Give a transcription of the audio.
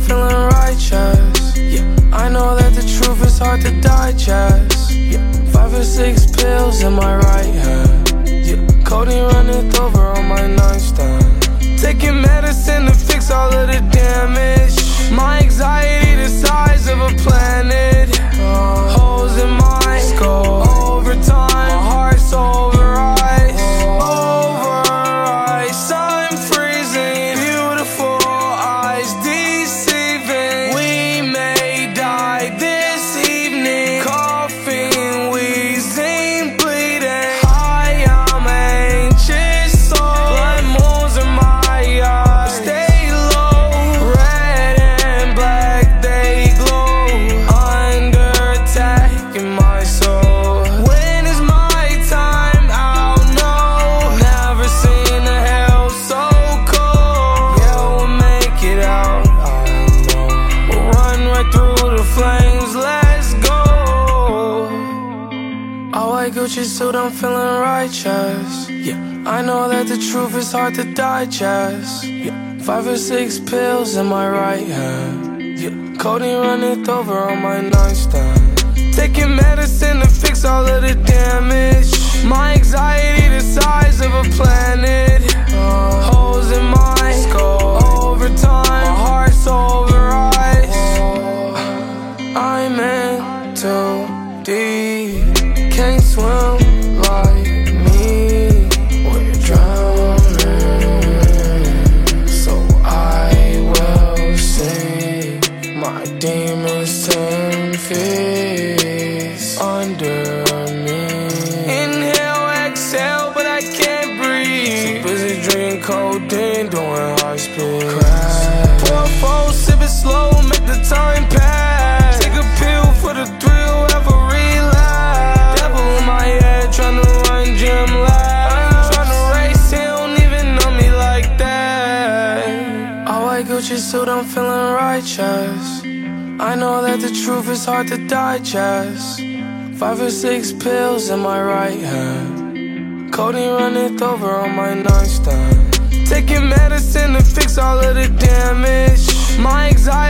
feeling righteous. Yeah, I know that the truth is hard to digest. Yeah, 5 or 6 pills in my right hand. Yeah, codeine running over on my nightstand. Taking medicine to fix all of the damage. My anxiety the size of a planet. Holes in my skull. Over time, my heart's over ice. Over ice, I'm freezing. Beautiful eyes deceiving. We may die this evening. Coughing, wheezing, bleeding. High, I'm anxious, so blood moons in my eyes. Stay low, red and black, they glow. Under attack in my soul. When is my time? I'll know. Never seen a hell so cold. Yeah, we'll make it out, I know. We'll run right through the flames, let's go. All white Gucci suit, I'm feeling righteous. Yeah, I know that the truth is hard to digest. Yeah, 5 or 6 pills in my right hand. Yeah, codeine running over on my nightstand. Taking medicine to fix all of the damage. My anxiety the size of a planet. Holes in my skull. Over time, my heart's over ice. I'm in too deep. Can't swim like me. We're drowning. So I will sing my demons 10 feet under me. Inhale, exhale, but I can't breathe. Too busy drinking codeine, doing high speed. Crash. Pour 4, sip it slow, make the time pass. Take a pill for the thrill, have a relapse. Devil in my head, tryna run gym laps. Tryna race, he don't even know me like that. All white Gucci suit, I'm feeling righteous. I know that the truth is hard to digest. 5 or 6 pills in my right hand. Codeine running over on my nightstand. Taking medicine to fix all of the damage. My anxiety